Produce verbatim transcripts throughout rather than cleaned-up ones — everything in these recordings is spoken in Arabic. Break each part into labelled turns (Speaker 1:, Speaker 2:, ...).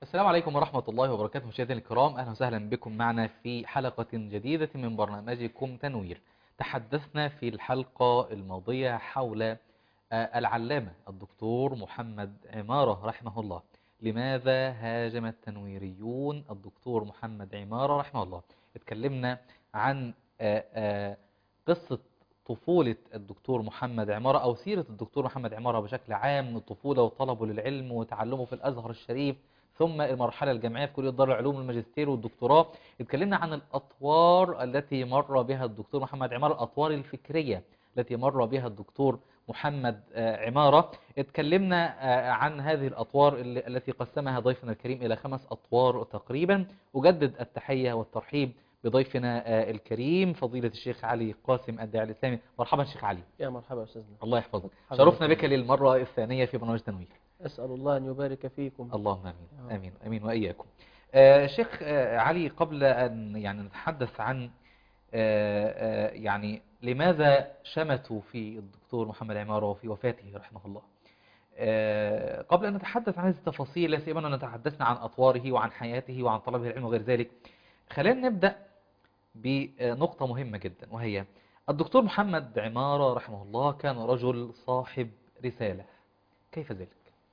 Speaker 1: السلام عليكم ورحمة الله وبركاته. مشاهدينا الكرام، أهلا وسهلا بكم معنا في حلقة جديدة من برنامجكم تنوير. تحدثنا في الحلقة الماضية حول العلامة الدكتور محمد عمارة رحمه الله. لماذا هاجم التنويريون الدكتور محمد عمارة رحمه الله؟ اتكلمنا عن قصة طفولة الدكتور محمد عمارة أو سيرة الدكتور محمد عمارة بشكل عام من الطفولة وطلبه للعلم وتعلمه في الأزهر الشريف، ثم المرحلة الجامعية في كلية دار العلوم الماجستير والدكتوراه. اتكلمنا عن الأطوار التي مر بها الدكتور محمد عمارة، الأطوار الفكرية التي مر بها الدكتور محمد عمارة. اتكلمنا عن هذه الأطوار التي قسمها ضيفنا الكريم إلى خمس أطوار تقريبا. أجدد التحية والترحيب بضيفنا الكريم فضيلة الشيخ علي قاسم الداعي الإسلامي. مرحبا شيخ علي.
Speaker 2: يا مرحبا أستاذنا.
Speaker 1: الله يحفظك، شرفنا بك للمرة الثانية في برنامج تنوير.
Speaker 2: أسأل الله أن يبارك فيكم.
Speaker 1: اللهم آمين. آمين آمين وإياكم. آه شيخ آه علي، قبل أن يعني نتحدث عن آه آه يعني لماذا شمتوا في الدكتور محمد عمارة وفي وفاته رحمه الله، آه قبل أن نتحدث عن هذه التفاصيل، لا سيما أننا تحدثنا عن أطواره وعن حياته وعن طلبه العلم وغير ذلك، خلينا نبدأ بنقطة مهمة جدا، وهي الدكتور محمد عمارة رحمه الله كان رجل صاحب رسالة. كيف ذلك؟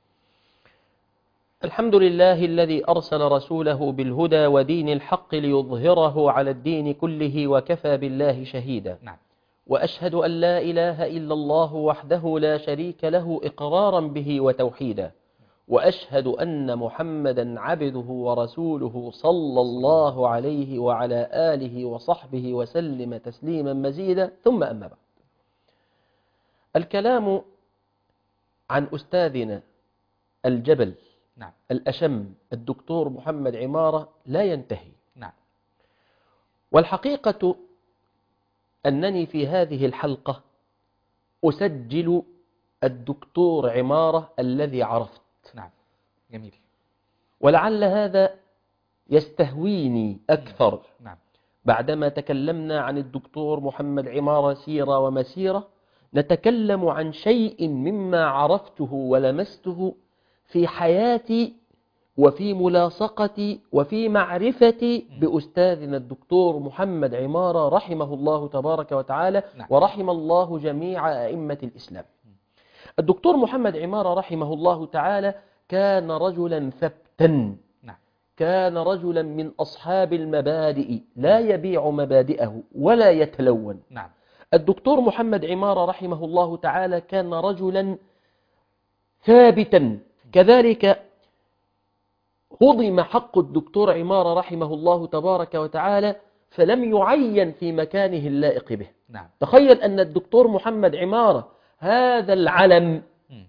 Speaker 2: الحمد لله الذي أرسل رسوله بالهدى ودين الحق ليظهره على الدين كله وكفى بالله شهيدا.
Speaker 1: نعم.
Speaker 2: وأشهد أن لا إله إلا الله وحده لا شريك له إقرارا به وتوحيدا. وأشهد أن محمدا عبده ورسوله صلى الله عليه وعلى آله وصحبه وسلم تسليما مزيدا. ثم أما بعد، الكلام عن أستاذنا الجبل
Speaker 1: نعم.
Speaker 2: الأشم الدكتور محمد عمارة لا ينتهي.
Speaker 1: نعم.
Speaker 2: والحقيقة أنني في هذه الحلقة أسجل الدكتور عمارة الذي عرفت.
Speaker 1: نعم. جميل.
Speaker 2: ولعل هذا يستهويني أكثر.
Speaker 1: نعم.
Speaker 2: بعدما تكلمنا عن الدكتور محمد عمارة سيرة ومسيرة، نتكلم عن شيء مما عرفته ولمسته في حياتي وفي ملاصقتي وفي معرفتي بأستاذنا الدكتور محمد عمارة رحمه الله تبارك وتعالى.
Speaker 1: نعم.
Speaker 2: ورحم الله جميع أئمة الإسلام. الدكتور محمد عمارة رحمه الله تعالى كان رجلا ثبتا.
Speaker 1: نعم.
Speaker 2: كان رجلا من أصحاب المبادئ، لا يبيع مبادئه ولا يتلون.
Speaker 1: نعم.
Speaker 2: الدكتور محمد عمارة رحمه الله تعالى كان رجلا ثابتا. كذلك هضم حق الدكتور عمارة رحمه الله تبارك وتعالى فلم يعين في مكانه اللائق به.
Speaker 1: نعم.
Speaker 2: تخيل أن الدكتور محمد عمارة هذا العلم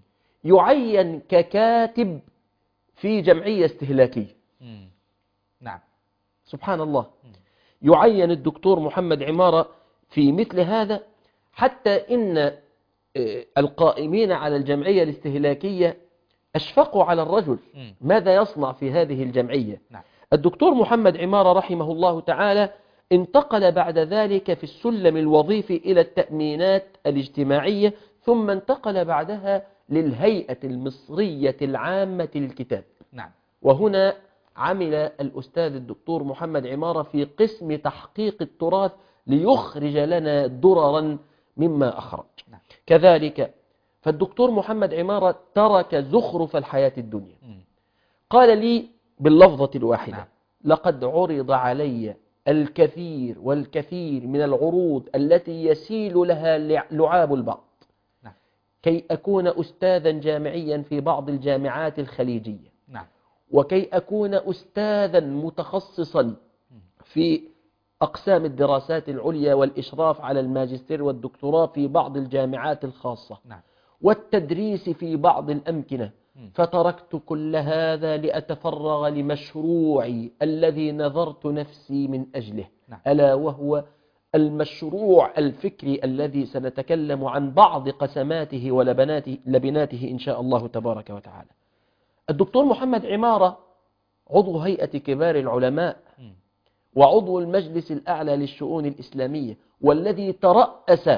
Speaker 2: يعين ككاتب في جمعية استهلاكية.
Speaker 1: نعم.
Speaker 2: سبحان الله. يعين الدكتور محمد عمارة في مثل هذا، حتى إن القائمين على الجمعية الاستهلاكية أشفقوا على الرجل ماذا يصنع في هذه الجمعية.
Speaker 1: نعم.
Speaker 2: الدكتور محمد عمارة رحمه الله تعالى انتقل بعد ذلك في السلم الوظيفي إلى التأمينات الاجتماعية، ثم انتقل بعدها للهيئة المصرية العامة للكتاب.
Speaker 1: نعم.
Speaker 2: وهنا عمل الأستاذ الدكتور محمد عمارة في قسم تحقيق التراث ليخرج لنا دررا مما أخرج.
Speaker 1: نعم.
Speaker 2: كذلك فالدكتور محمد عمارة ترك زخرف الحياة الدنيا. قال لي باللفظة الواحدة:
Speaker 1: نعم.
Speaker 2: لقد عرض علي الكثير والكثير من العروض التي يسيل لها لعاب البعض
Speaker 1: نعم.
Speaker 2: كي أكون أستاذا جامعيا في بعض الجامعات الخليجية.
Speaker 1: نعم.
Speaker 2: وكي أكون أستاذا متخصصا في أقسام الدراسات العليا والإشراف على الماجستير والدكتوراه في بعض الجامعات الخاصة.
Speaker 1: نعم.
Speaker 2: والتدريس في بعض الأمكنة. فتركت كل هذا لأتفرغ لمشروعي الذي نظرت نفسي من أجله.
Speaker 1: نعم.
Speaker 2: ألا وهو المشروع الفكري الذي سنتكلم عن بعض قسماته ولبناته لبناته إن شاء الله تبارك وتعالى. الدكتور محمد عمارة عضو هيئة كبار العلماء وعضو المجلس الأعلى للشؤون الإسلامية، والذي ترأس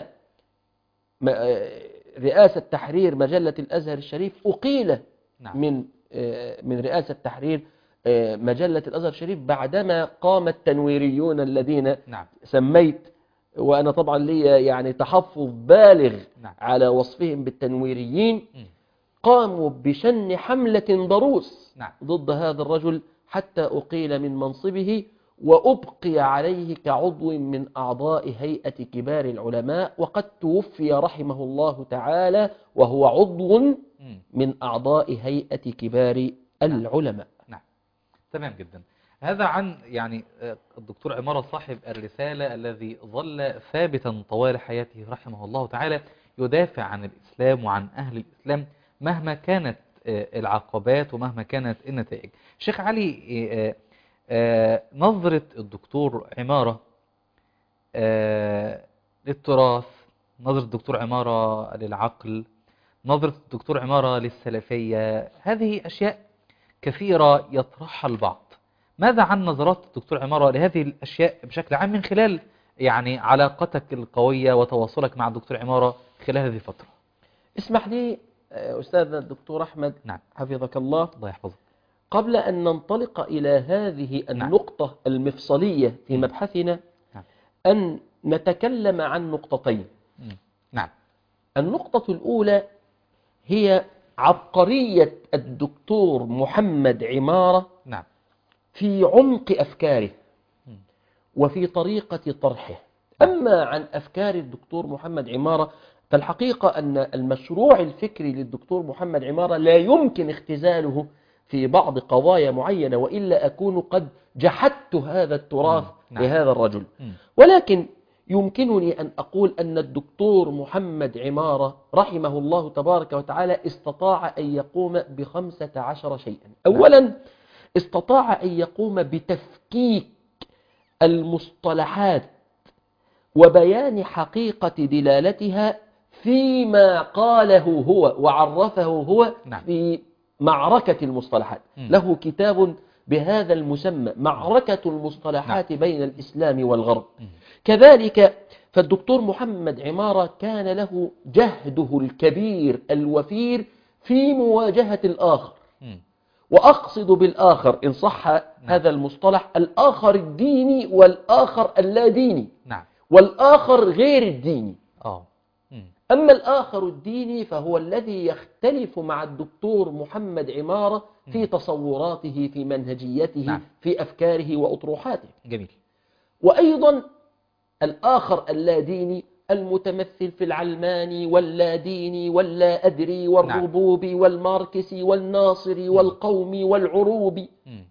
Speaker 2: رئاسة تحرير مجلة الأزهر الشريف أقيل. نعم. من من رئاسة تحرير مجلة الأزهر الشريف بعدما قام التنويريون الذين
Speaker 1: نعم.
Speaker 2: سميت، وأنا طبعا لي يعني تحفظ بالغ
Speaker 1: نعم.
Speaker 2: على وصفهم بالتنويريين،
Speaker 1: م.
Speaker 2: قاموا بشن حملة ضروس
Speaker 1: نعم.
Speaker 2: ضد هذا الرجل حتى أقيل من منصبه وأبقي عليه كعضو من أعضاء هيئة كبار العلماء، وقد توفي رحمه الله تعالى وهو عضو
Speaker 1: م.
Speaker 2: من أعضاء هيئة كبار العلماء.
Speaker 1: نعم. تمام جدا. هذا عن يعني الدكتور عمارة صاحب الرسالة الذي ظل ثابتا طوال حياته رحمه الله تعالى يدافع عن الإسلام وعن أهل الإسلام مهما كانت العقبات ومهما كانت النتائج. شيخ علي، نظرة الدكتور عمارة للتراث، نظرة الدكتور عمارة للعقل، نظرة الدكتور عمارة للسلفية، هذه أشياء كثيرة يطرحها البعض. ماذا عن نظرات الدكتور عمارة لهذه الأشياء بشكل عام من خلال يعني علاقتك القوية وتواصلك مع الدكتور عمارة خلال هذه الفترة؟
Speaker 2: اسمح لي أستاذنا الدكتور أحمد،
Speaker 1: نعم.
Speaker 2: حفظك الله،
Speaker 1: الله يحفظك،
Speaker 2: قبل أن ننطلق إلى هذه النقطة نعم. المفصلية في مبحثنا، نعم. أن نتكلم عن نقطتين.
Speaker 1: نعم.
Speaker 2: النقطة الأولى هي عبقرية الدكتور محمد عمارة
Speaker 1: نعم.
Speaker 2: في عمق أفكاره وفي طريقة طرحه. أما عن أفكار الدكتور محمد عمارة فالحقيقة أن المشروع الفكري للدكتور محمد عمارة لا يمكن اختزاله في بعض قضايا معينة، وإلا أكون قد جحدت هذا التراث
Speaker 1: نعم.
Speaker 2: لهذا الرجل. ولكن يمكنني أن أقول أن الدكتور محمد عمارة رحمه الله تبارك وتعالى استطاع أن يقوم بخمسة عشر شيئا. أولا استطاع أن يقوم بتفكيك المصطلحات وبيان حقيقة دلالتها فيما قاله هو وعرفه هو
Speaker 1: نعم.
Speaker 2: في معركة المصطلحات. م. له كتاب بهذا المسمى، معركة المصطلحات نعم. بين الإسلام والغرب. م. كذلك فالدكتور محمد عمارة كان له جهده الكبير الوفير في مواجهة الآخر. م. وأقصد بالآخر إن صح نعم. هذا المصطلح الآخر الديني والآخر اللا ديني.
Speaker 1: نعم.
Speaker 2: والآخر غير الديني.
Speaker 1: آه.
Speaker 2: أما الآخر الديني فهو الذي يختلف مع الدكتور محمد عمارة في تصوراته، في منهجيته، نعم. في أفكاره وأطروحاته.
Speaker 1: جميل.
Speaker 2: وأيضا الآخر اللا ديني المتمثل في العلماني واللا ديني واللا أدري والربوبي نعم. والماركسي والناصري والقومي والعروبي. م.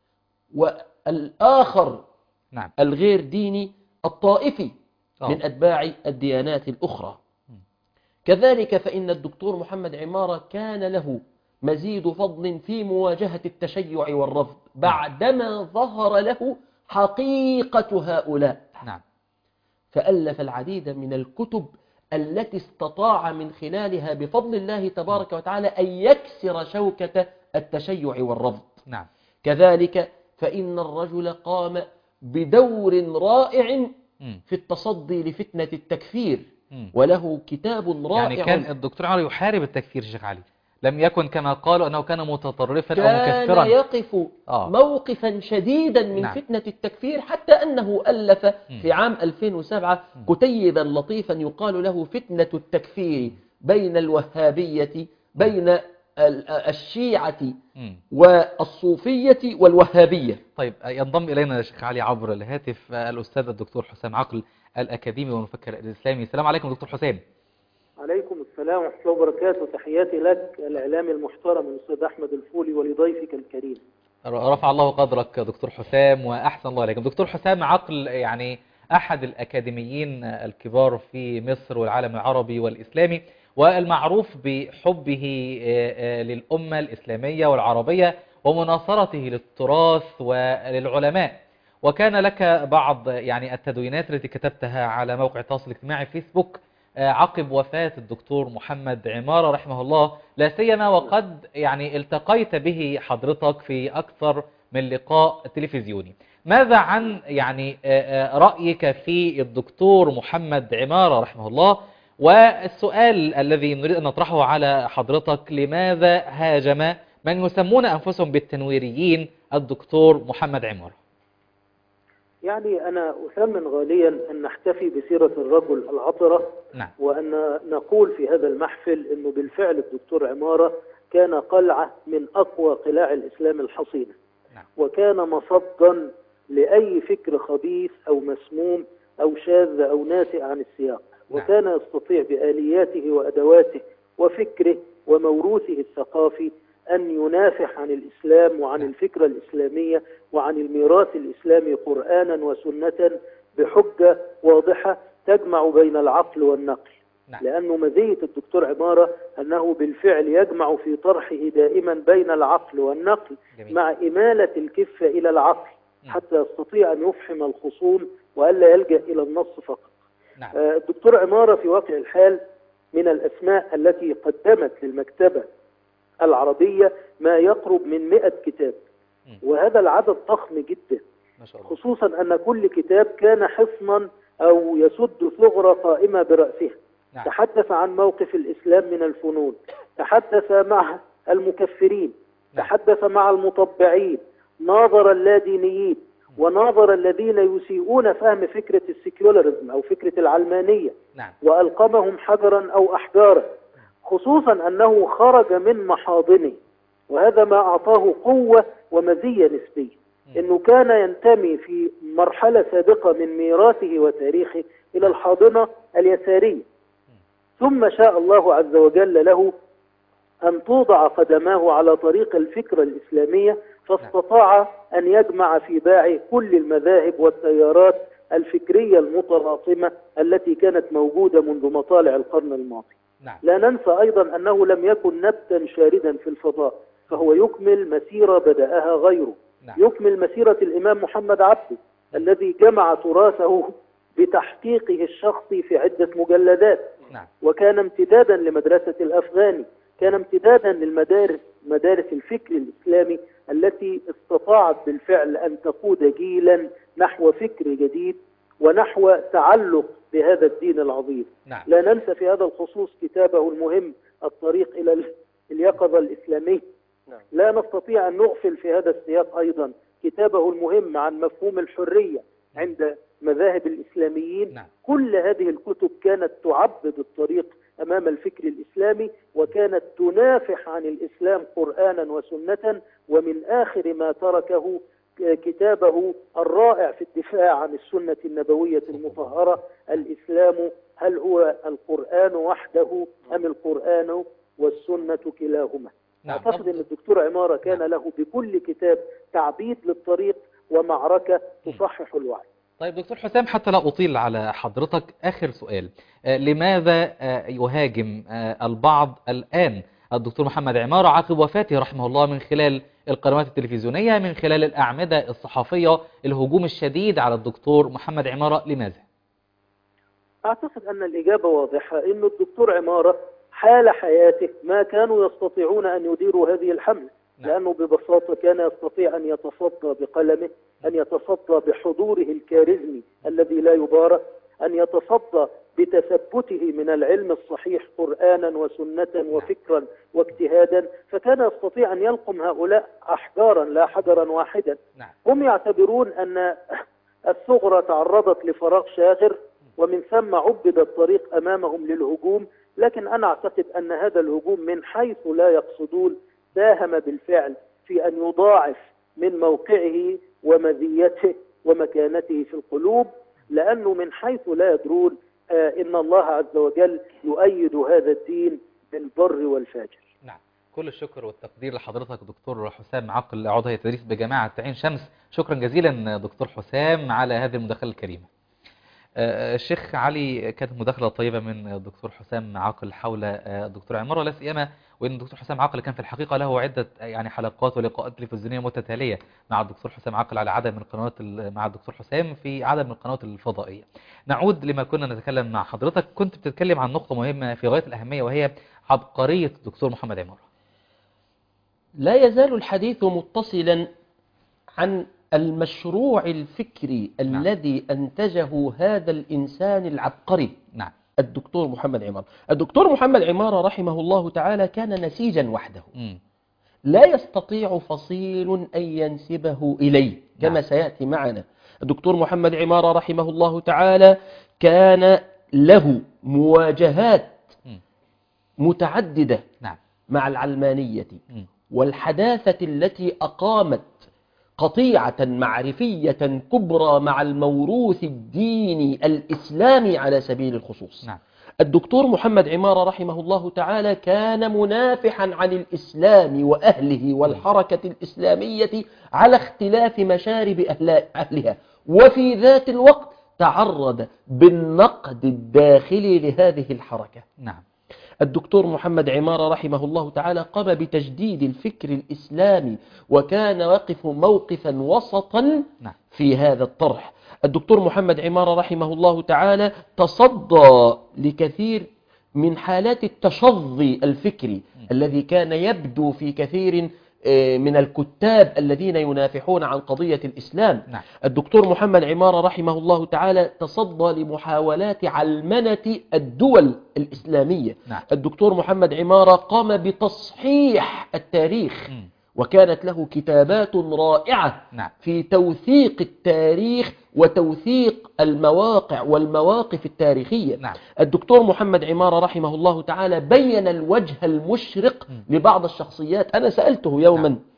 Speaker 2: والآخر نعم. الغير ديني الطائفي أوه. من أتباع الديانات الأخرى. م. كذلك فإن الدكتور محمد عمارة كان له مزيد فضل في مواجهة التشيع والرفض بعدما ظهر له حقيقة هؤلاء.
Speaker 1: نعم.
Speaker 2: فألف العديد من الكتب التي استطاع من خلالها بفضل الله تبارك وتعالى أن يكسر شوكة التشيع والرفض.
Speaker 1: نعم.
Speaker 2: كذلك فإن الرجل قام بدور رائع في التصدي لفتنة التكفير، وله كتاب رائع.
Speaker 1: يعني كان الدكتور علي يحارب التكفير شيخ علي، لم يكن كما قالوا أنه كان متطرفا أو مكفرا،
Speaker 2: كان يقف آه. موقفا شديدا من نعم. فتنة التكفير، حتى أنه ألف في عام ألفين وسبعة كتيبا لطيفا يقال له فتنة التكفير بين الوهابية، بين الشيعة والصوفية والوهابية.
Speaker 1: طيب ينضم إلينا شيخ علي عبر الهاتف الأستاذ الدكتور حسام عقل الأكاديمي والمفكر الإسلامي. السلام عليكم دكتور حسام.
Speaker 3: عليكم السلام ورحمة الله وبركاته. تحياتي لك الإعلامي المحترم الأستاذ أحمد الفولي ولضيفك الكريم.
Speaker 1: رفع الله قدرك دكتور حسام وأحسن الله عليكم. دكتور حسام عقل يعني أحد الأكاديميين الكبار في مصر والعالم العربي والإسلامي، والمعروف بحبه للأمة الإسلامية والعربية ومناصرته للتراث وللعلماء. وكان لك بعض يعني التدوينات التي كتبتها على موقع التواصل الاجتماعي فيسبوك عقب وفاة الدكتور محمد عمارة رحمه الله، لا سيما وقد يعني التقيت به حضرتك في أكثر من لقاء تلفزيوني. ماذا عن يعني رأيك في الدكتور محمد عمارة رحمه الله؟ والسؤال الذي نريد أن نطرحه على حضرتك: لماذا هاجم من يسمون أنفسهم بالتنويريين الدكتور محمد عمارة؟
Speaker 3: يعني أنا أثمن غاليا أن نحتفي بسيرة الرجل العطرة.
Speaker 1: نعم.
Speaker 3: وأن نقول في هذا المحفل أنه بالفعل الدكتور عمارة كان قلعة من أقوى قلاع الإسلام الحصينة.
Speaker 1: نعم.
Speaker 3: وكان مصدا لأي فكر خبيث أو مسموم أو شاذ أو ناسئ عن السياق.
Speaker 1: نعم.
Speaker 3: وكان يستطيع بآلياته وأدواته وفكره وموروثه الثقافي أن ينافح عن الإسلام وعن
Speaker 1: نعم.
Speaker 3: الفكرة الإسلامية وعن الميراث الإسلامي قرآنا وسنة بحجة واضحة تجمع بين العقل والنقل.
Speaker 1: نعم.
Speaker 3: لأنه مزية الدكتور عمارة أنه بالفعل يجمع في طرحه دائما بين العقل والنقل.
Speaker 1: جميل.
Speaker 3: مع إمالة الكفة إلى العقل
Speaker 1: نعم.
Speaker 3: حتى يستطيع أن يفحم الخصوم وألا يلجأ إلى النص فقط.
Speaker 1: نعم.
Speaker 3: آه، الدكتور عمارة في واقع الحال من الأسماء التي قدمت للمكتبة العربية ما يقرب من مئة كتاب، وهذا العدد ضخم جدا،
Speaker 1: ما شاء الله.
Speaker 3: خصوصا أن كل كتاب كان حصنا أو يسد ثغرة قائمة برأسها.
Speaker 1: نعم.
Speaker 3: تحدث عن موقف الإسلام من الفنون، تحدث مع المكفرين،
Speaker 1: نعم.
Speaker 3: تحدث مع المطبعين، ناظر اللادينيين، وناظر الذين يسيئون فهم فكرة السيكولاريزم أو فكرة العلمانية.
Speaker 1: نعم.
Speaker 3: وألقمهم حجرا أو أحجارا، خصوصا أنه خرج من محاضنه، وهذا ما أعطاه قوة ومزية نسبية، أنه كان ينتمي في مرحلة سابقة من ميراثه وتاريخه إلى الحاضنة اليسارية، ثم شاء الله عز وجل له أن توضع قدماه على طريق الفكرة الإسلامية، فاستطاع أن يجمع في باعه كل المذاهب والتيارات الفكرية المتلاطمة التي كانت موجودة منذ مطالع القرن الماضي.
Speaker 1: نعم.
Speaker 3: لا ننسى أيضا أنه لم يكن نبتا شاردا في الفضاء، فهو يكمل مسيرة بدأها غيره.
Speaker 1: نعم.
Speaker 3: يكمل مسيرة الإمام محمد عبده الذي جمع تراثه بتحقيقه الشخصي في عدة مجلدات.
Speaker 1: نعم.
Speaker 3: وكان امتدادا لمدرسة الأفغاني، كان امتدادا للمدارس مدارس الفكر الإسلامي التي استطاعت بالفعل أن تقود جيلا نحو فكر جديد ونحو تعلق بهذا الدين العظيم.
Speaker 1: نعم.
Speaker 3: لا ننسى في هذا الخصوص كتابه المهم الطريق إلى اليقظة الإسلامية.
Speaker 2: نعم.
Speaker 3: لا نستطيع أن نغفل في هذا السياق أيضا كتابه المهم عن مفهوم الحرية عند مذاهب الإسلاميين.
Speaker 1: نعم.
Speaker 3: كل هذه الكتب كانت تعبد الطريق أمام الفكر الإسلامي، وكانت تنافح عن الإسلام قرآنا وسنة. ومن آخر ما تركه كتابه الرائع في الدفاع عن السنة النبوية المطهرة، الإسلام هل هو القرآن وحده أم القرآن والسنة كلاهما؟
Speaker 1: نعم.
Speaker 3: أعتقد أن الدكتور عمارة كان
Speaker 1: نعم.
Speaker 3: له بكل كتاب تعبيد للطريق ومعركة تصحح الوعي.
Speaker 1: طيب دكتور حسام، حتى لا أطيل على حضرتك، آخر سؤال، آه لماذا آه يهاجم آه البعض الآن الدكتور محمد عمارة عقب وفاته رحمه الله من خلال القنوات التلفزيونية، من خلال الأعمدة الصحفية، الهجوم الشديد على الدكتور محمد عمارة؟ لماذا؟
Speaker 3: أعتقد أن الإجابة واضحة، أن الدكتور عمارة حال حياته ما كانوا يستطيعون أن يديروا هذه الحملة.
Speaker 1: نعم.
Speaker 3: لأنه ببساطة كان يستطيع أن يتصدى بقلمه، أن يتصدى بحضوره الكاريزمي الذي لا يبارى، أن يتصدى بتثبته من العلم الصحيح قرآنا وسنة وفكرا واجتهادا، فكان يستطيع أن يلقم هؤلاء أحجارا لا حجرا واحدا.
Speaker 1: نعم.
Speaker 3: هم يعتبرون أن الثغرة تعرضت لفراغ شاغر، ومن ثم عبد الطريق أمامهم للهجوم. لكن أنا أعتقد أن هذا الهجوم من حيث لا يقصدون ساهم بالفعل في أن يضاعف من موقعه ومزيته ومكانته في القلوب، لأنه من حيث لا يدرون آه إن الله عز وجل يؤيد هذا الدين بالبر والفاجر.
Speaker 1: نعم. كل الشكر والتقدير لحضرتك دكتور حسام عقل، عضو هيئة التدريس بجامعة عين شمس. شكرا جزيلا دكتور حسام على هذه المداخلة الكريمة. الشيخ علي، كانت مداخلة طيبة من الدكتور حسام عقل حول الدكتور عمارة، لا سيما وان الدكتور حسام عقل كان في الحقيقة له عدة يعني حلقات ولقاءات تلفزيونية متتالية مع الدكتور حسام عقل على عدد من القنوات مع الدكتور حسام في عدد من القنوات الفضائية. نعود لما كنا نتكلم مع حضرتك، كنت بتتكلم عن نقطة مهمة في غاية الأهمية، وهي عبقرية الدكتور محمد عمارة.
Speaker 2: لا يزال الحديث متصلا عن المشروع الفكري
Speaker 1: نعم.
Speaker 2: الذي أنتجه هذا الإنسان العبقري.
Speaker 1: نعم.
Speaker 2: الدكتور محمد عمارة. الدكتور محمد عمارة رحمه الله تعالى كان نسيجا وحده.
Speaker 1: م.
Speaker 2: لا يستطيع فصيل أن ينسبه إليه كما
Speaker 1: نعم.
Speaker 2: سيأتي معنا. الدكتور محمد عمارة رحمه الله تعالى كان له مواجهات
Speaker 1: مم.
Speaker 2: متعددة
Speaker 1: نعم.
Speaker 2: مع العلمانية
Speaker 1: مم.
Speaker 2: والحداثة التي أقامت قطيعة معرفية كبرى مع الموروث الديني الإسلامي على سبيل الخصوص.
Speaker 1: نعم.
Speaker 2: الدكتور محمد عمارة رحمه الله تعالى كان منافحا عن الإسلام وأهله والحركة الإسلامية على اختلاف مشارب أهلها، وفي ذات الوقت تعرض بالنقد الداخلي لهذه الحركة.
Speaker 1: نعم.
Speaker 2: الدكتور محمد عمارة رحمه الله تعالى قام بتجديد الفكر الإسلامي وكان واقف موقفا وسطا
Speaker 1: نعم.
Speaker 2: في هذا الطرح. الدكتور محمد عمارة رحمه الله تعالى تصدى لكثير من حالات التشظي الفكري الذي كان يبدو في كثير من الكتاب الذين ينافحون عن قضية الإسلام.
Speaker 1: نعم.
Speaker 2: الدكتور محمد عمارة رحمه الله تعالى تصدى لمحاولات علمنة الدول الإسلامية.
Speaker 1: نعم.
Speaker 2: الدكتور محمد عمارة قام بتصحيح التاريخ
Speaker 1: مم.
Speaker 2: وكانت له كتابات رائعة
Speaker 1: نعم.
Speaker 2: في توثيق التاريخ وتوثيق المواقع والمواقف التاريخية.
Speaker 1: نعم.
Speaker 2: الدكتور محمد عمارة رحمه الله تعالى بين الوجه المشرق
Speaker 1: م.
Speaker 2: لبعض الشخصيات. أنا سألته يوما
Speaker 1: نعم.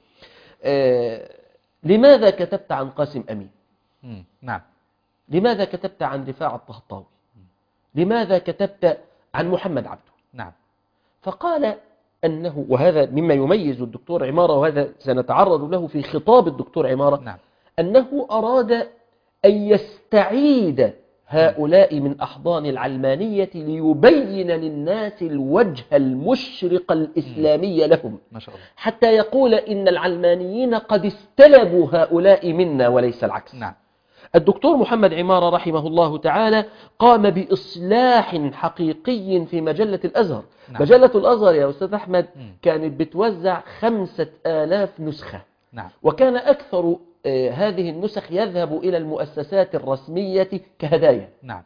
Speaker 2: آه لماذا كتبت عن قاسم أمين؟
Speaker 1: مم. نعم.
Speaker 2: لماذا كتبت عن رفاعة الطهطاوي؟ لماذا كتبت عن محمد عبده؟
Speaker 1: نعم.
Speaker 2: فقال أنه، وهذا مما يميز الدكتور عمارة وهذا سنتعرض له في خطاب الدكتور عمارة،
Speaker 1: نعم.
Speaker 2: أنه أراد أن يستعيد هؤلاء من أحضان العلمانية ليبين للناس الوجه المشرق الإسلامي لهم،
Speaker 1: ما شاء الله.
Speaker 2: حتى يقول إن العلمانيين قد استلبوا هؤلاء منا وليس العكس.
Speaker 1: نعم.
Speaker 2: الدكتور محمد عمارة رحمه الله تعالى قام بإصلاح حقيقي في مجلة الأزهر.
Speaker 1: نعم.
Speaker 2: مجلة الأزهر يا أستاذ أحمد
Speaker 1: مم.
Speaker 2: كانت بتوزع خمسة آلاف نسخة.
Speaker 1: نعم.
Speaker 2: وكان أكثر آه هذه النسخ يذهب إلى المؤسسات الرسمية كهدايا.
Speaker 1: نعم.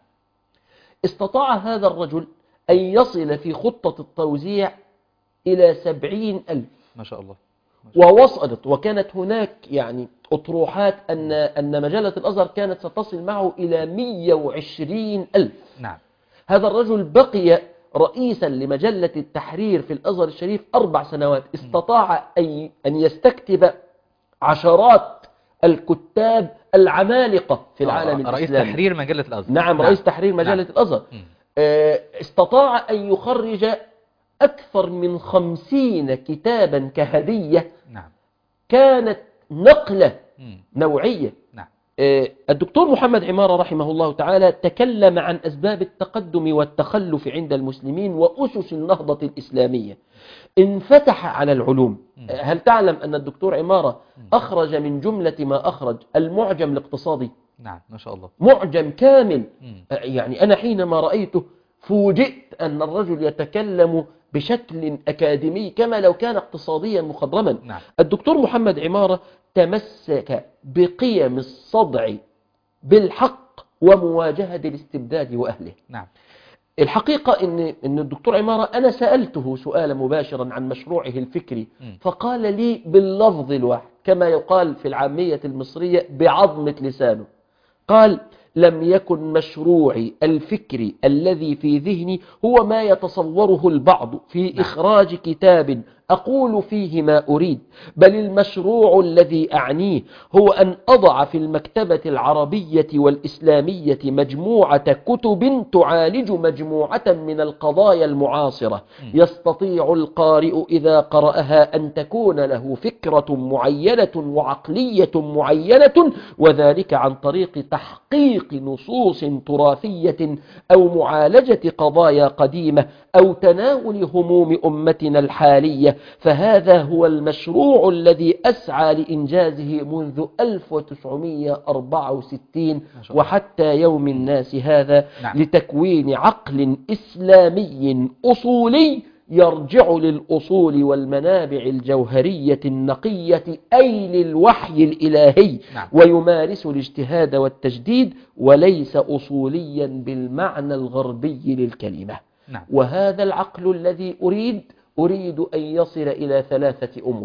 Speaker 2: استطاع هذا الرجل أن يصل في خطة التوزيع إلى سبعين ألف.
Speaker 1: ما شاء الله. ما شاء
Speaker 2: ووصلت، وكانت هناك يعني أطروحات أن أن مجلة الأزهر كانت ستصل معه إلى مئة وعشرين ألف.
Speaker 1: نعم.
Speaker 2: هذا الرجل بقي رئيسا لمجلة التحرير في الأزهر الشريف أربع سنوات. استطاع أن يستكتب عشرات الكتاب العمالقة في العالم
Speaker 1: رئيس
Speaker 2: الإسلامي.
Speaker 1: تحرير مجلة الأزهر.
Speaker 2: نعم.
Speaker 1: نعم.
Speaker 2: رئيس تحرير مجلة
Speaker 1: نعم.
Speaker 2: الأزهر.
Speaker 1: مم.
Speaker 2: استطاع أن يخرج أكثر من خمسين كتابا كهدية.
Speaker 1: نعم.
Speaker 2: كانت نقلة
Speaker 1: مم.
Speaker 2: نوعية.
Speaker 1: نعم.
Speaker 2: الدكتور محمد عمارة رحمه الله تعالى تكلم عن أسباب التقدم والتخلف عند المسلمين وأسس النهضة الإسلامية. انفتح على العلوم. هل تعلم أن الدكتور عمارة أخرج من جملة ما أخرج المعجم الاقتصادي؟
Speaker 1: نعم. ما شاء الله.
Speaker 2: معجم كامل.
Speaker 1: مم.
Speaker 2: يعني أنا حينما رأيته فوجئت أن الرجل يتكلم بشكل أكاديمي كما لو كان اقتصاديا مخضرما.
Speaker 1: نعم.
Speaker 2: الدكتور محمد عمارة تمسك بقيم الصدع بالحق ومواجهة الاستبداد وأهله.
Speaker 1: نعم.
Speaker 2: الحقيقة إن إن الدكتور عمارة أنا سألته سؤالا مباشرا عن مشروعه الفكري،
Speaker 1: م.
Speaker 2: فقال لي باللفظ الواحد كما يقال في العامية المصرية بعظمة لسانه، قال: لم يكن مشروعي الفكري الذي في ذهني هو ما يتصوره البعض في
Speaker 1: نعم.
Speaker 2: إخراج كتاب أقول فيه ما أريد، بل المشروع الذي أعنيه هو أن أضع في المكتبة العربية والإسلامية مجموعة كتب تعالج مجموعة من القضايا المعاصرة يستطيع القارئ إذا قرأها أن تكون له فكرة معينة وعقلية معينة، وذلك عن طريق تحقيق نصوص تراثية أو معالجة قضايا قديمة أو تناول هموم أمتنا الحالية. فهذا هو المشروع الذي أسعى لإنجازه منذ ألف وتسعمئة وأربعة وستين وحتى يوم الناس هذا.
Speaker 1: نعم.
Speaker 2: لتكوين عقل إسلامي أصولي يرجع للأصول والمنابع الجوهرية النقية أي للوحي الإلهي.
Speaker 1: نعم.
Speaker 2: ويمارس الاجتهاد والتجديد وليس أصوليا بالمعنى الغربي للكلمة.
Speaker 1: نعم.
Speaker 2: وهذا العقل الذي أريد أريد أن يصل إلى ثلاثة أمور.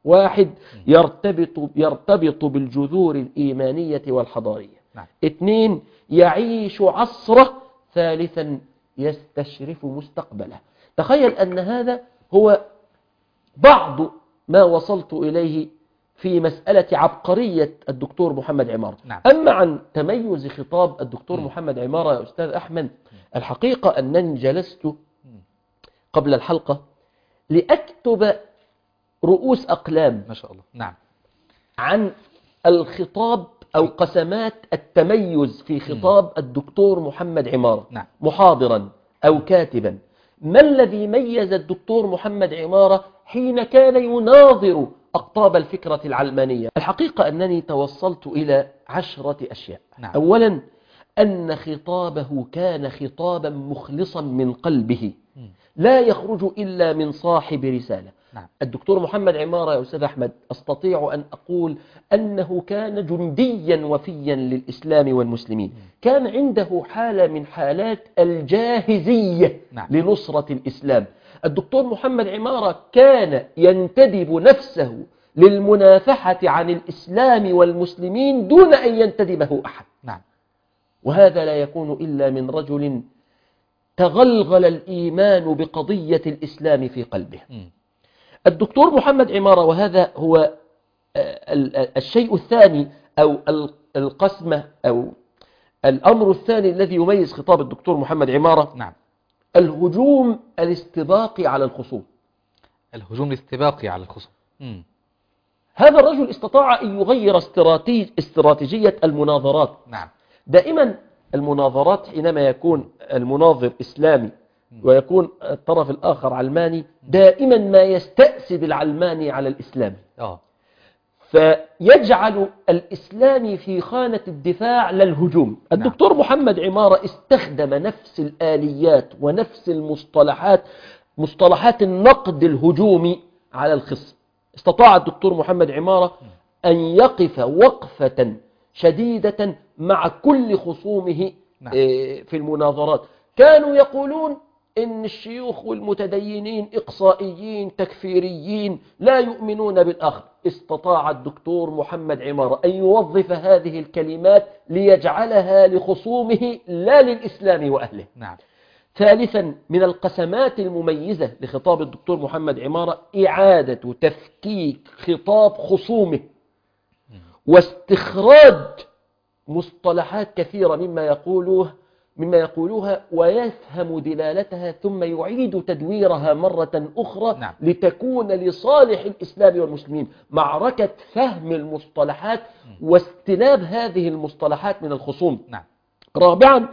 Speaker 2: واحد، يرتبط يرتبط بالجذور الإيمانية والحضارية.
Speaker 1: نعم.
Speaker 2: اثنين، يعيش عصره. ثالثا، يستشرف مستقبله. تخيل أن هذا هو بعض ما وصلت إليه في مسألة عبقرية الدكتور محمد عمارة.
Speaker 1: نعم.
Speaker 2: أما عن تميز خطاب الدكتور
Speaker 1: م.
Speaker 2: محمد عمارة يا أستاذ أحمد، الحقيقة أنني جلست قبل الحلقة لأكتب رؤوس أقلام
Speaker 1: ما شاء الله. نعم.
Speaker 2: عن الخطاب أو قسمات التميز في خطاب الدكتور محمد عمارة.
Speaker 1: نعم.
Speaker 2: محاضرا أو كاتبا، ما الذي ميز الدكتور محمد عمارة حين كان يناظر أقطاب الفكرة العلمانية؟ الحقيقة أنني توصلت إلى عشرة أشياء.
Speaker 1: نعم.
Speaker 2: أولا، أن خطابه كان خطابا مخلصا من قلبه، لا يخرج إلا من صاحب رسالة.
Speaker 1: نعم.
Speaker 2: الدكتور محمد عمارة يا أستاذ أحمد، أستطيع أن أقول أنه كان جنديا وفيا للإسلام والمسلمين. كان عنده حالة من حالات الجاهزية
Speaker 1: نعم.
Speaker 2: لنصرة الإسلام. الدكتور محمد عمارة كان ينتدب نفسه للمنافحة عن الإسلام والمسلمين دون أن ينتدبه أحد.
Speaker 1: نعم.
Speaker 2: وهذا لا يكون إلا من رجل تغلغل الإيمان بقضية الإسلام في قلبه.
Speaker 1: م.
Speaker 2: الدكتور محمد عمارة، وهذا هو الشيء الثاني أو القسمة أو الأمر الثاني الذي يميز خطاب الدكتور محمد عمارة.
Speaker 1: نعم.
Speaker 2: الهجوم الاستباقي على الخصوم.
Speaker 1: الهجوم الاستباقي على الخصوم. م.
Speaker 2: هذا الرجل استطاع أن يغير استراتيج استراتيجية المناظرات.
Speaker 1: نعم.
Speaker 2: دائما المناظرات حينما يكون المناظر إسلامي ويكون الطرف الآخر علماني، دائما ما يستأسد العلماني على الإسلامي.
Speaker 1: آه.
Speaker 2: فيجعل الإسلامي في خانة الدفاع للهجوم. الدكتور محمد عمارة استخدم نفس الآليات ونفس المصطلحات، مصطلحات النقد الهجومي على الخصم. استطاع الدكتور محمد عمارة أن يقف وقفة شديدة مع كل خصومه. نعم. في المناظرات كانوا يقولون إن الشيوخ والمتدينين إقصائيين تكفيريين لا يؤمنون بالآخر. استطاع الدكتور محمد عمارة أن يوظف هذه الكلمات ليجعلها لخصومه لا للإسلام وأهله.
Speaker 1: نعم.
Speaker 2: ثالثا، من القسمات المميزة لخطاب الدكتور محمد عمارة إعادة تفكيك خطاب خصومه واستخراج مصطلحات كثيرة مما يقولوه مما يقولوها ويفهم دلالتها ثم يعيد تدويرها مرة أخرى. نعم. لتكون لصالح الإسلام والمسلمين. معركة فهم المصطلحات واستناب هذه المصطلحات من الخصوم.
Speaker 1: نعم.
Speaker 2: رابعا،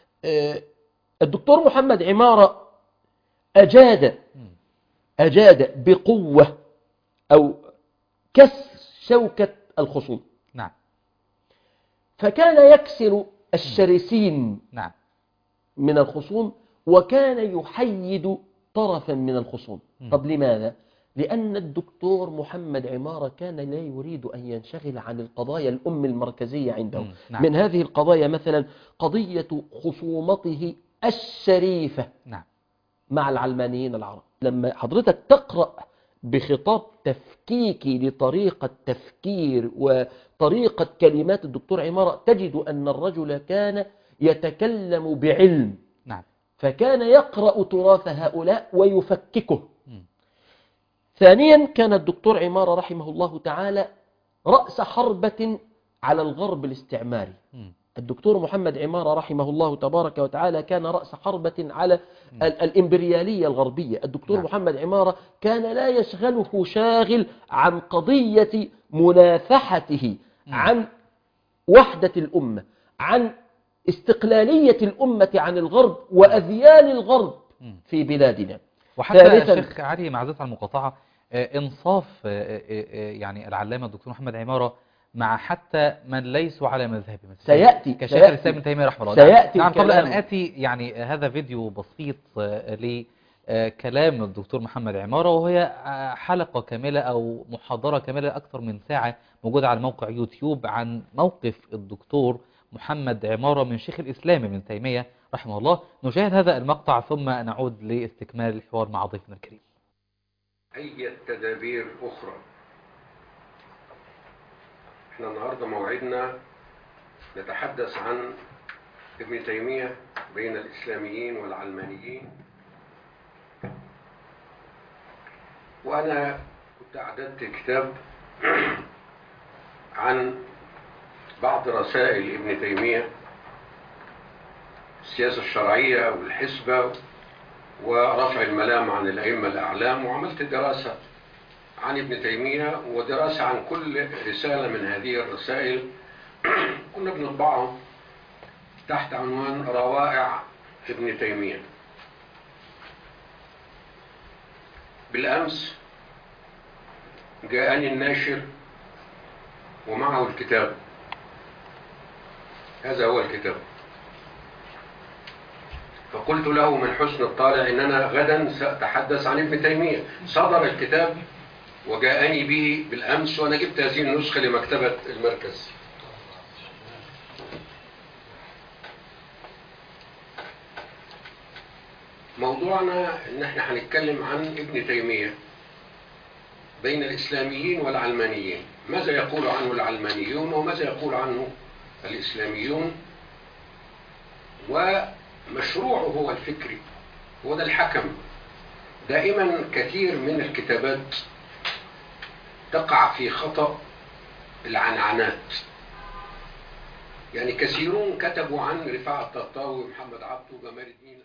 Speaker 2: الدكتور محمد عمارة أجاد أجاد بقوة أو كسر شوكة الخصوم.
Speaker 1: نعم.
Speaker 2: فكان يكسر الشرسين.
Speaker 1: نعم.
Speaker 2: من الخصوم، وكان يحيد طرفا من الخصوم. م. طب لماذا؟ لأن الدكتور محمد عمارة كان لا يريد أن ينشغل عن القضايا الأم المركزية عنده. نعم. من هذه القضايا مثلا قضية خصومته الشريفة.
Speaker 1: نعم.
Speaker 2: مع العلمانيين العرب. لما حضرتك تقرأ بخطاب تفكيكي لطريقة تفكير وطريقة كلمات الدكتور عمارة، تجد أن الرجل كان يتكلم بعلم.
Speaker 1: نعم.
Speaker 2: فكان يقرأ تراث هؤلاء ويفككه. م. ثانيا، كان الدكتور عمارة رحمه الله تعالى رأس حربة على الغرب الاستعماري. م. الدكتور محمد عمارة رحمه الله تبارك وتعالى كان رأس حربة على الإمبريالية الغربية. الدكتور نعم. محمد عمارة كان لا يشغله شاغل عن قضية منافحته م. عن وحدة الأمة، عن استقلالية الأمة عن الغرب وأذيال الغرب في بلادنا.
Speaker 1: وحتى الشيخ علي، معذرة عن المقاطعة، إنصاف يعني العلامة الدكتور محمد عمارة مع حتى من ليسوا على مذهبه،
Speaker 2: سيأتي
Speaker 1: كشيخ الإسلام ابن تيمية رحمه الله.
Speaker 2: سيأتي
Speaker 1: نعم. قبل أن آتي يعني هذا فيديو بسيط لكلام الدكتور محمد عمارة، وهي حلقة كاملة أو محاضرة كاملة أكثر من ساعة موجودة على موقع يوتيوب عن موقف الدكتور محمد عمارة من شيخ الإسلام ابن تيمية رحمه الله. نشاهد هذا المقطع ثم نعود لاستكمال الحوار مع ضيفنا الكريم.
Speaker 4: أي تدابير أخرى احنا النهاردة موعدنا نتحدث عن ابن تيمية بين الإسلاميين والعلمانيين. وأنا كنت أعددت كتاب عن بعض رسائل ابن تيمية، السياسة الشرعية والحسبة ورفع الملام عن الأئمة الأعلام، وعملت دراسة عن ابن تيمية ودراسة عن كل رسالة من هذه الرسائل كنا بنطبعهم تحت عنوان روائع ابن تيمية. بالأمس جاءني الناشر ومعه الكتاب، هذا هو الكتاب، فقلت له من حسن الطالع إننا غدا سأتحدث عن ابن تيمية. صدر الكتاب وجاءني به بالأمس، وأنا جبت هذه النسخة لمكتبة المركز. موضوعنا إن احنا هنتكلم عن ابن تيمية بين الإسلاميين والعلمانيين، ماذا يقول عنه العلمانيون وماذا يقول عنه الإسلاميون، ومشروعه هو الفكري، هو ده الحكم. دائما كثير من الكتابات تقع في خطأ العنعنات، يعني كثيرون كتبوا عن رفاعة الطهطاوي ومحمد عبده وجمال الدين.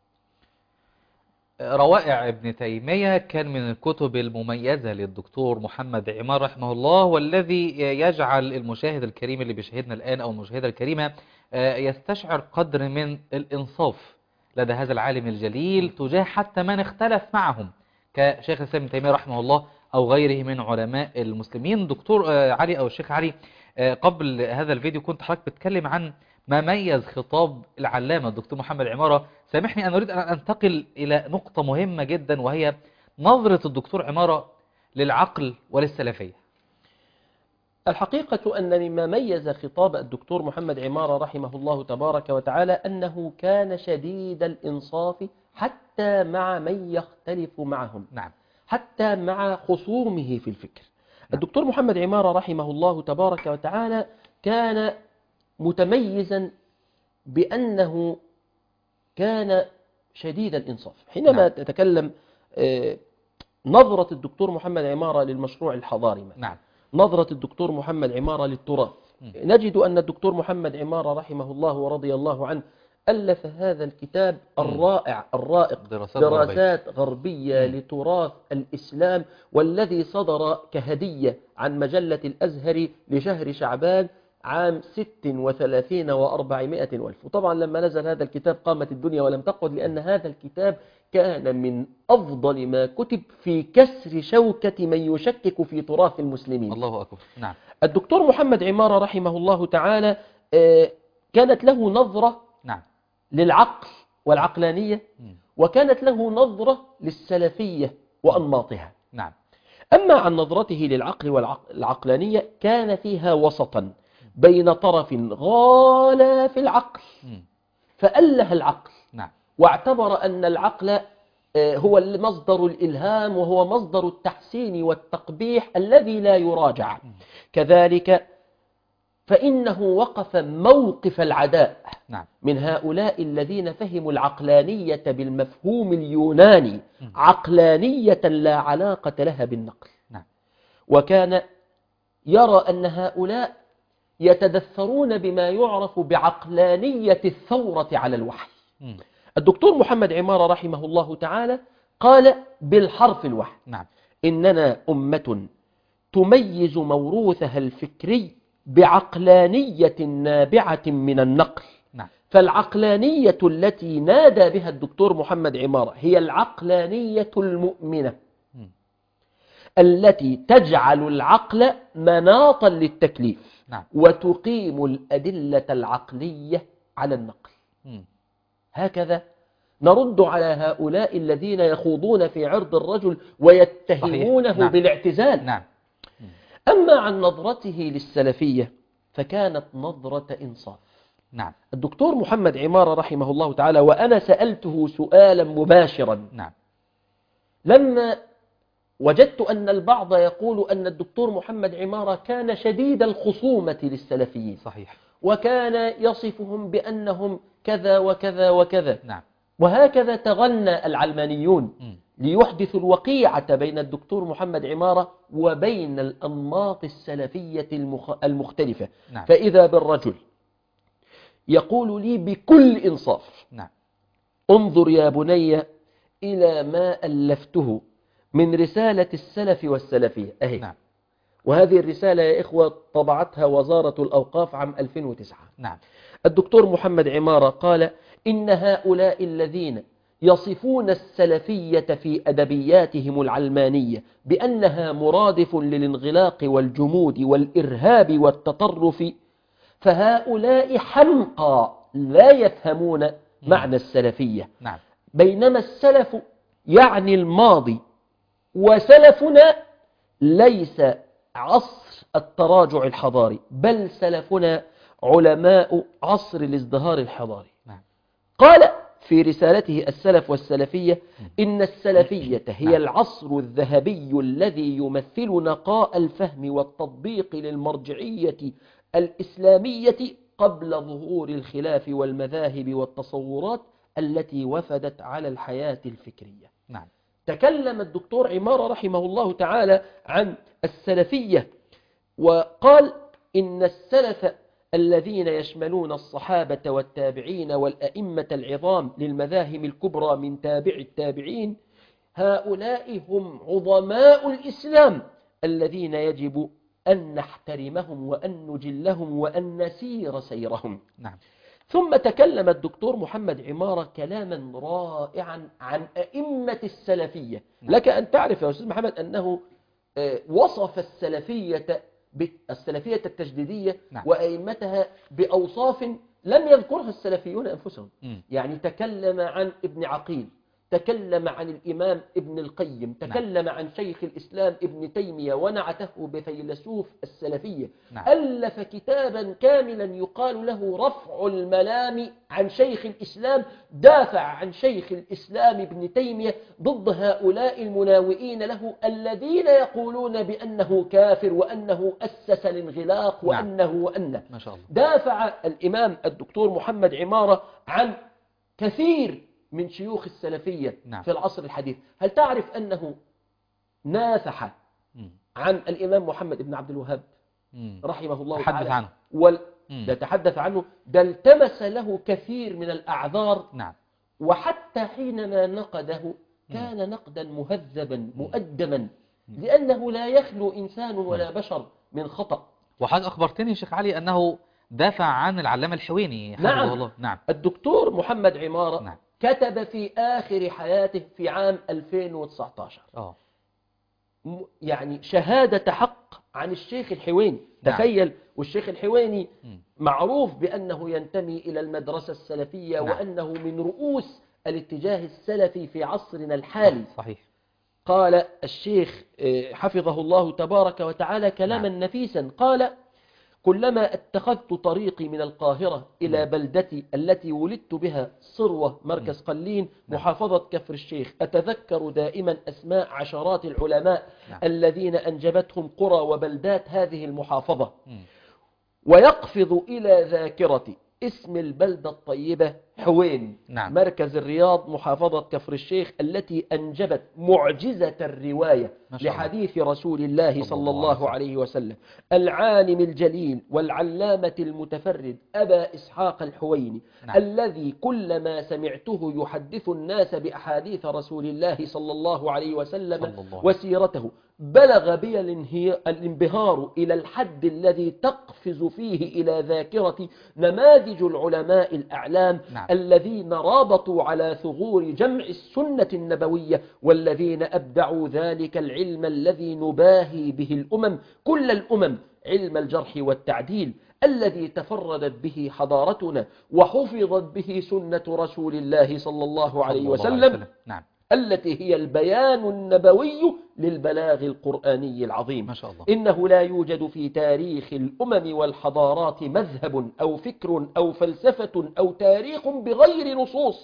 Speaker 1: روائع ابن تيمية كان من الكتب المميزة للدكتور محمد عمار رحمه الله، والذي يجعل المشاهد الكريم اللي بيشاهدنا الآن أو المشاهدة الكريمة يستشعر قدر من الإنصاف لدى هذا العالم الجليل تجاه حتى من اختلف معهم كشيخ الإسلام ابن تيمية رحمه الله أو غيره من علماء المسلمين. دكتور علي أو الشيخ علي، قبل هذا الفيديو كنت حضرتك بتكلم عن ما ميز خطاب العلامة الدكتور محمد عمارة. سامحني، أنا أريد أن أنتقل إلى نقطة مهمة جدا، وهي نظرة الدكتور عمارة للعقل وللسلفية.
Speaker 2: الحقيقة أن مما ميز خطاب الدكتور محمد عمارة رحمه الله تبارك وتعالى أنه كان شديد الإنصاف حتى مع من يختلف معهم،
Speaker 1: نعم،
Speaker 2: حتى مع خصومه في الفكر. نعم. الدكتور محمد عمارة رحمه الله تبارك وتعالى كان متميزا بأنه كان شديد الإنصاف. حينما نعم. تتكلم نظرة الدكتور محمد عمارة للمشروع الحضاري،
Speaker 1: نعم.
Speaker 2: نظرة الدكتور محمد عمارة للتراث، م. نجد أن الدكتور محمد عمارة رحمه الله ورضي الله عنه ألف هذا الكتاب م. الرائع الرائق،
Speaker 1: دراسات,
Speaker 2: دراسات غربية م. لتراث الإسلام، والذي صدر كهدية عن مجلة الأزهر لشهر شعبان عام ست وثلاثين وأربعمائة والف. وطبعا لما نزل هذا الكتاب قامت الدنيا ولم تقعد، لأن هذا الكتاب كان من أفضل ما كتب في كسر شوكة من يشكك في تراث المسلمين.
Speaker 1: الله أكبر. نعم.
Speaker 2: الدكتور محمد عمارة رحمه الله تعالى كانت له نظرة
Speaker 1: نعم.
Speaker 2: للعقل والعقلانية، وكانت له نظرة للسلفية وأنماطها.
Speaker 1: نعم.
Speaker 2: أما عن نظرته للعقل والعقلانية كان فيها وسطا بين طرف غال في العقل فأله العقل،
Speaker 1: نعم.
Speaker 2: واعتبر أن العقل هو مصدر الإلهام وهو مصدر التحسين والتقبيح الذي لا يراجع. كذلك فإنه وقف موقف العداء،
Speaker 1: نعم.
Speaker 2: من هؤلاء الذين فهموا العقلانية بالمفهوم اليوناني عقلانية لا علاقة لها بالنقل،
Speaker 1: نعم.
Speaker 2: وكان يرى أن هؤلاء يتدثرون بما يعرف بعقلانية الثورة على الوحي.
Speaker 1: م.
Speaker 2: الدكتور محمد عمارة رحمه الله تعالى قال بالحرف الواحد:
Speaker 1: نعم.
Speaker 2: إننا أمة تميز موروثها الفكري بعقلانية نابعة من النقل.
Speaker 1: نعم.
Speaker 2: فالعقلانية التي نادى بها الدكتور محمد عمارة هي العقلانية المؤمنة
Speaker 1: م.
Speaker 2: التي تجعل العقل مناطا للتكليف،
Speaker 1: نعم.
Speaker 2: وتقيم الأدلة العقلية على النقل.
Speaker 1: م.
Speaker 2: هكذا نرد على هؤلاء الذين يخوضون في عرض الرجل ويتهمونه
Speaker 1: نعم.
Speaker 2: بالاعتزال.
Speaker 1: نعم.
Speaker 2: أما عن نظرته للسلفية فكانت نظرة إنصاف.
Speaker 1: نعم.
Speaker 2: الدكتور محمد عمارة رحمه الله تعالى، وأنا سألته سؤالا مباشرا،
Speaker 1: نعم.
Speaker 2: لما وجدت أن البعض يقول أن الدكتور محمد عمارة كان شديد الخصومة للسلفيين،
Speaker 1: صحيح.
Speaker 2: وكان يصفهم بأنهم كذا وكذا وكذا.
Speaker 1: نعم.
Speaker 2: وهكذا تغنى العلمانيون
Speaker 1: م.
Speaker 2: ليحدثوا الوقيعة بين الدكتور محمد عمارة وبين الأنماط السلفية المخ... المختلفة.
Speaker 1: نعم.
Speaker 2: فإذا بالرجل يقول لي بكل إنصاف:
Speaker 1: نعم.
Speaker 2: انظر يا بني إلى ما ألفته من رسالة السلف والسلفية أهي.
Speaker 1: نعم.
Speaker 2: وهذه الرسالة يا إخوة طبعتها وزارة الأوقاف عام ألفين وتسعة.
Speaker 1: نعم.
Speaker 2: الدكتور محمد عمارة قال: إن هؤلاء الذين يصفون السلفية في أدبياتهم العلمانية بأنها مرادف للانغلاق والجمود والإرهاب والتطرف، فهؤلاء حمقى لا يفهمون معنى السلفية.
Speaker 1: نعم.
Speaker 2: بينما السلف يعني الماضي، وسلفنا ليس عصر التراجع الحضاري، بل سلفنا علماء عصر الازدهار الحضاري.
Speaker 1: نعم.
Speaker 2: قال في رسالته السلف والسلفية: إن السلفية هي العصر الذهبي الذي يمثل نقاء الفهم والتطبيق للمرجعية الإسلامية قبل ظهور الخلاف والمذاهب والتصورات التي وفدت على الحياة الفكرية.
Speaker 1: نعم.
Speaker 2: تكلم الدكتور عمارة رحمه الله تعالى عن السلفية وقال: إن السلف الذين يشملون الصحابة والتابعين والأئمة العظام للمذاهب الكبرى من تابع التابعين، هؤلاء هم عظماء الإسلام الذين يجب أن نحترمهم وأن نجلهم وأن نسير سيرهم.
Speaker 1: نعم.
Speaker 2: ثم تكلم الدكتور محمد عمارة كلاما رائعا عن أئمة السلفية.
Speaker 1: نعم.
Speaker 2: لك أن تعرف يا أستاذ محمد أنه وصف السلفية السلفية التجديدية
Speaker 1: نعم.
Speaker 2: وأئمتها بأوصاف لم يذكرها السلفيون أنفسهم.
Speaker 1: م.
Speaker 2: يعني تكلم عن ابن عقيل، تكلم عن الإمام ابن القيم، تكلم نعم. عن شيخ الإسلام ابن تيمية ونعته بفيلسوف السلفية.
Speaker 1: نعم.
Speaker 2: ألف كتابا كاملا يقال له رفع الملام عن شيخ الإسلام، دافع عن شيخ الإسلام ابن تيمية ضد هؤلاء المناوئين له الذين يقولون بأنه كافر وأنه أسس الانغلاق وأنه
Speaker 1: نعم.
Speaker 2: وأنه
Speaker 1: ما شاء الله.
Speaker 2: دافع الإمام الدكتور محمد عمارة عن كثير من شيوخ السلفية
Speaker 1: نعم.
Speaker 2: في العصر الحديث. هل تعرف أنه نافح
Speaker 1: م.
Speaker 2: عن الإمام محمد بن عبد الوهاب
Speaker 1: م.
Speaker 2: رحمه الله
Speaker 1: تحدث
Speaker 2: تعالى
Speaker 1: عنه
Speaker 2: وال...
Speaker 1: م.
Speaker 2: ده تحدث عنه، ده التمس له كثير من الأعذار.
Speaker 1: نعم.
Speaker 2: وحتى حينما نقده كان نقدا مهذبا مؤدبا، لأنه لا يخلو إنسان ولا بشر من خطأ.
Speaker 1: وحضرتك أخبرتني شيخ علي أنه دافع عن العلامة الحويني حفظه
Speaker 2: نعم.
Speaker 1: الله. نعم.
Speaker 2: الدكتور محمد عمارة
Speaker 1: نعم.
Speaker 2: كتب في آخر حياته في عام ألفين وتسعة عشر
Speaker 1: أوه.
Speaker 2: يعني شهادة حق عن الشيخ الحويني.
Speaker 1: نعم.
Speaker 2: تخيل، والشيخ الحويني
Speaker 1: م.
Speaker 2: معروف بأنه ينتمي إلى المدرسة السلفية.
Speaker 1: نعم.
Speaker 2: وأنه من رؤوس الاتجاه السلفي في عصرنا الحالي.
Speaker 1: صحيح.
Speaker 2: قال الشيخ حفظه الله تبارك وتعالى كلاما
Speaker 1: نعم.
Speaker 2: نفيسا، قال: كلما اتخذت طريقي من القاهرة إلى بلدتي التي ولدت بها صروة مركز قلين محافظة كفر الشيخ، أتذكر دائما أسماء عشرات العلماء
Speaker 1: نعم.
Speaker 2: الذين أنجبتهم قرى وبلدات هذه المحافظة، ويقفض إلى ذاكرتي اسم البلدة الطيبة حوين
Speaker 1: نعم.
Speaker 2: مركز الرياض محافظة كفر الشيخ التي أنجبت معجزة الرواية لحديث رسول الله صلى الله عليه وسلم، العالم الجليل والعلامة المتفرد أبا إسحاق الحويني. نعم. الذي كلما سمعته يحدث الناس بأحاديث رسول الله صلى الله عليه وسلم الله وسيرته بلغ بي الانبهار إلى الحد الذي تقفز فيه إلى ذاكرة نماذج العلماء الأعلام. نعم. الذين رابطوا على ثغور جمع السنة النبوية، والذين أبدعوا ذلك العلم الذي نباهي به الأمم كل الأمم، علم الجرح والتعديل الذي تفردت به حضارتنا وحفظت به سنة رسول الله صلى الله عليه وسلم.
Speaker 1: نعم.
Speaker 2: التي هي البيان النبوي للبلاغ القرآني العظيم.
Speaker 1: ما شاء الله.
Speaker 2: إنه لا يوجد في تاريخ الأمم والحضارات مذهب أو فكر أو فلسفة أو تاريخ بغير نصوص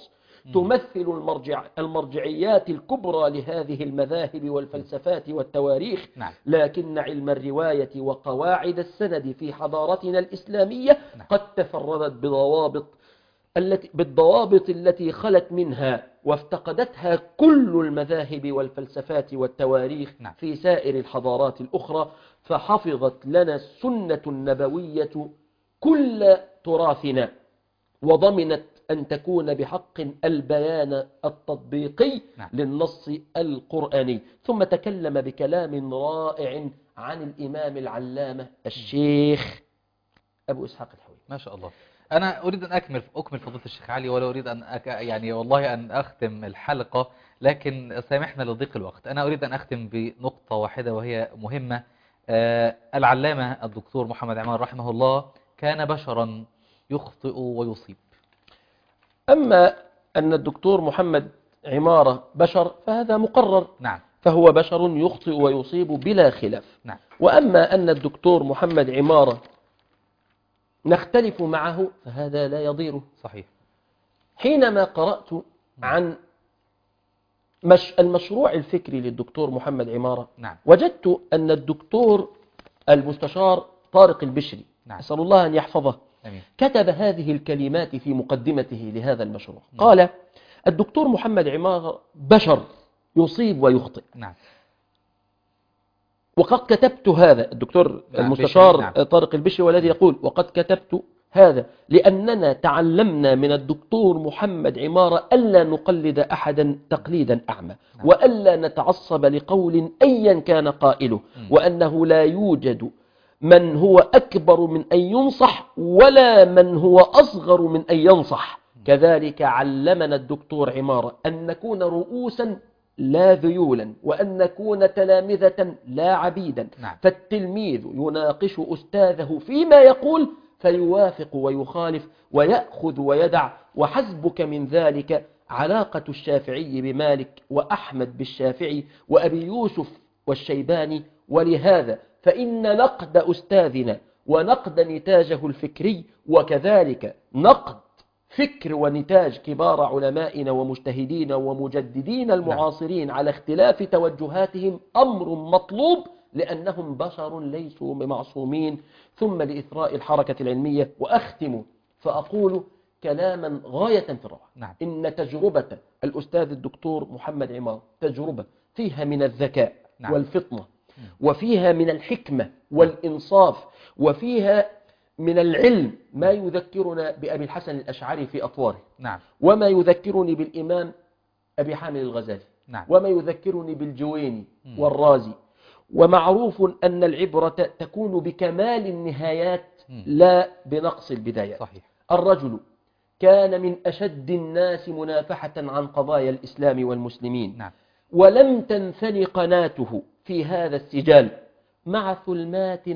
Speaker 2: تمثل المرجع المرجعيات الكبرى لهذه المذاهب والفلسفات والتواريخ.
Speaker 1: نعم.
Speaker 2: لكن علم الرواية وقواعد السند في حضارتنا الإسلامية
Speaker 1: نعم.
Speaker 2: قد تفردت بضوابط التي بالضوابط التي خلت منها وافتقدتها كل المذاهب والفلسفات والتواريخ
Speaker 1: نعم.
Speaker 2: في سائر الحضارات الأخرى، فحفظت لنا السنة النبوية كل تراثنا، وضمنت أن تكون بحق البيان التطبيقي
Speaker 1: نعم.
Speaker 2: للنص القرآني. ثم تكلم بكلام رائع عن الإمام العلامة الشيخ أبو إسحاق الحويني.
Speaker 1: ما شاء الله. أنا أريد أن أكمل أكمل فضيلة الشيخ علي، ولا أريد أن أك... يعني والله أن أختم الحلقة، لكن سامحنا لضيق الوقت. أنا أريد أن أختم بنقطة واحدة وهي مهمة. آه العلامة الدكتور محمد عمار رحمه الله كان بشرا يخطئ ويصيب.
Speaker 2: أما أن الدكتور محمد عمارة بشر فهذا مقرر.
Speaker 1: نعم.
Speaker 2: فهو بشر يخطئ ويصيب بلا خلاف.
Speaker 1: نعم.
Speaker 2: وأما أن الدكتور محمد عمارة نختلف معه فهذا لا يضيره.
Speaker 1: صحيح.
Speaker 2: حينما قرأت عن مش المشروع الفكري للدكتور محمد عمارة،
Speaker 1: نعم.
Speaker 2: وجدت أن الدكتور المستشار طارق البشري،
Speaker 1: نعم.
Speaker 2: أسأل الله أن يحفظه،
Speaker 1: أمين.
Speaker 2: كتب هذه الكلمات في مقدمته لهذا المشروع. قال: الدكتور محمد عمارة بشر يصيب ويخطئ.
Speaker 1: نعم.
Speaker 2: وقد كتبت هذا الدكتور
Speaker 1: نعم.
Speaker 2: المستشار
Speaker 1: نعم.
Speaker 2: طارق البشري والذي يقول: وقد كتبت هذا لأننا تعلمنا من الدكتور محمد عمارة ألا نقلد أحدا تقليدا أعمى،
Speaker 1: نعم.
Speaker 2: وألا نتعصب لقول أيا كان قائله،
Speaker 1: م.
Speaker 2: وأنه لا يوجد من هو أكبر من أن ينصح ولا من هو أصغر من أن ينصح. كذلك علمنا الدكتور عمارة أن نكون رؤوسا لا ذيولا، وأن نكون تلامذة لا عبيدا.
Speaker 1: نعم.
Speaker 2: فالتلميذ يناقش أستاذه فيما يقول فيوافق ويخالف ويأخذ ويدع، وحسبك من ذلك علاقة الشافعي بمالك وأحمد بالشافعي وأبي يوسف والشيباني. ولهذا فإن نقد أستاذنا ونقد نتاجه الفكري وكذلك نقد فكر ونتاج كبار علمائنا ومجتهدين ومجددين المعاصرين على اختلاف توجهاتهم أمر مطلوب، لأنهم بشر ليسوا معصومين. ثم لإثراء الحركة العلمية وأختم فأقول كلاما غاية في الروعة.
Speaker 1: نعم.
Speaker 2: إن تجربة الأستاذ الدكتور محمد عمار تجربة فيها من الذكاء
Speaker 1: نعم.
Speaker 2: والفطنة، وفيها من الحكمة والإنصاف، وفيها من العلم ما يذكرنا بأبي الحسن الأشعري في أطواره،
Speaker 1: نعم.
Speaker 2: وما يذكرني بالإمام أبي حامد الغزالي،
Speaker 1: نعم.
Speaker 2: وما يذكرني بالجويني والرازي. ومعروف أن العبرة تكون بكمال النهايات لا بنقص البدايات.
Speaker 1: صحيح.
Speaker 2: الرجل كان من أشد الناس منافحة عن قضايا الإسلام والمسلمين.
Speaker 1: نعم.
Speaker 2: ولم تنثني قناته في هذا السجال مع ثلمات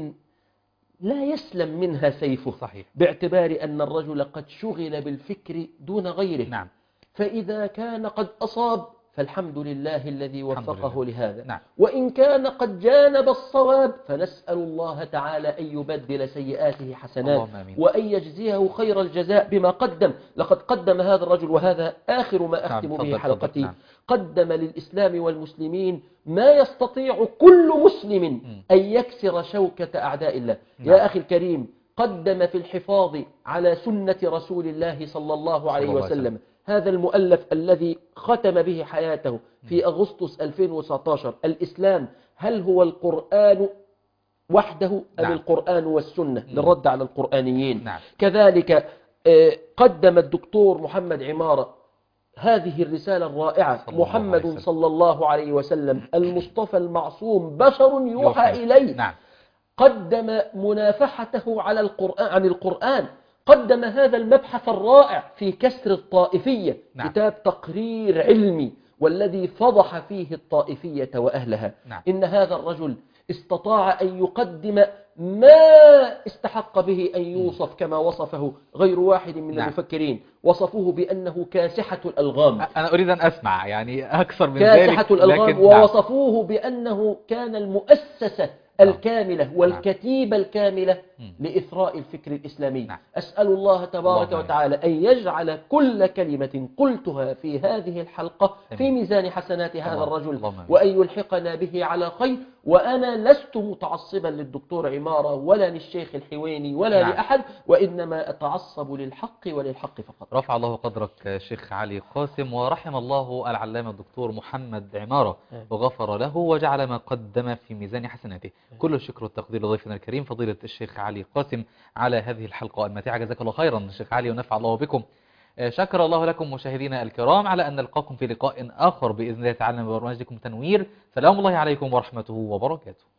Speaker 2: لا يسلم منها سيفه.
Speaker 1: صحيح.
Speaker 2: باعتبار أن الرجل قد شغل بالفكر دون غيره.
Speaker 1: نعم.
Speaker 2: فإذا كان قد أصاب فالحمد لله الذي وفقه لهذا.
Speaker 1: نعم.
Speaker 2: وإن كان قد جانب الصواب فنسأل الله تعالى أن يبدل سيئاته حسنات وأن يجزيه خير الجزاء بما قدم. لقد قدم هذا الرجل، وهذا آخر ما أختم
Speaker 1: نعم.
Speaker 2: به حلقتي.
Speaker 1: نعم.
Speaker 2: قدم للإسلام والمسلمين ما يستطيع كل مسلم أن يكسر شوكة أعداء الله.
Speaker 1: نعم.
Speaker 2: يا أخي الكريم، قدم في الحفاظ على سنة رسول الله صلى الله عليه وسلم هذا المؤلف الذي ختم به حياته في أغسطس ألفين وتسعة عشر: الإسلام هل هو القرآن وحده أم
Speaker 1: نعم.
Speaker 2: القرآن والسنة؟ للرد على القرآنيين.
Speaker 1: نعم.
Speaker 2: كذلك قدم الدكتور محمد عمارة هذه الرسالة الرائعة: محمد صلى الله عليه وسلم المصطفى المعصوم بشر يوحى إليه.
Speaker 1: نعم.
Speaker 2: قدم منافحته على القرآن عن القرآن. قدم هذا المبحث الرائع في كسر الطائفية.
Speaker 1: نعم.
Speaker 2: كتاب تقرير علمي والذي فضح فيه الطائفية وأهلها.
Speaker 1: نعم.
Speaker 2: إن هذا الرجل استطاع أن يقدم ما استحق به أن يوصف كما وصفه غير واحد من
Speaker 1: نعم.
Speaker 2: المفكرين. وصفوه بأنه كاسحة الألغام.
Speaker 1: أنا أريد أن أسمع يعني أكثر من
Speaker 2: كاسحة
Speaker 1: ذلك.
Speaker 2: الألغام.
Speaker 1: لكن
Speaker 2: ووصفوه بأنه كان المؤسسة الكاملة والكتيبة الكاملة
Speaker 1: مم.
Speaker 2: لإثراء الفكر الإسلامي.
Speaker 1: نعم.
Speaker 2: أسأل الله تبارك
Speaker 1: اللهم
Speaker 2: وتعالى أن يجعل كل كلمة قلتها في هذه الحلقة في
Speaker 1: آمين.
Speaker 2: ميزان حسنات هذا
Speaker 1: اللهم-
Speaker 2: الرجل،
Speaker 1: اللهم آمين.
Speaker 2: وأن يلحقنا به على خير. وأنا لست متعصبا للدكتور عمارة ولا للشيخ الحويني ولا
Speaker 1: نعم.
Speaker 2: لأحد، وإنما أتعصب للحق وللحق فقط.
Speaker 1: رفع الله قدرك شيخ علي قاسم، ورحم الله العلامة الدكتور محمد عمارة
Speaker 2: آمين.
Speaker 1: وغفر له وجعل ما قدم في ميزان حسناته. كل الشكر والتقدير لضيفنا الكريم فضيلة الشيخ علي قاسم على هذه الحلقة الماتعة. جزاك الله خيرا الشيخ علي ونفع الله بكم. آه، شكر الله لكم مشاهدينا الكرام، على أن نلقاكم في لقاء آخر بإذن الله تعالى من برنامجكم تنوير. سلام الله عليكم ورحمته وبركاته.